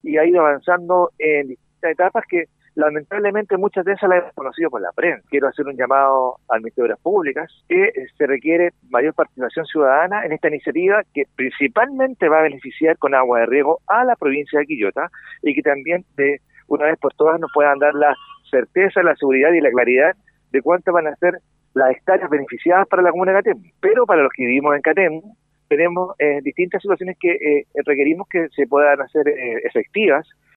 y ha ido avanzando en distintas etapas que lamentablemente muchas de esas las hemos conocido por la prensa. Quiero hacer un llamado al Ministerio de Obras Públicas que se requiere mayor participación ciudadana en esta iniciativa que principalmente va a beneficiar con agua de riego a la provincia de Quillota y que también de una vez por todas nos puedan dar la certeza, la seguridad y la claridad de cuántas van a ser las hectáreas beneficiadas para la comuna de Catemu. Pero para los que vivimos en Catemu, tenemos distintas situaciones que requerimos que se puedan hacer efectivas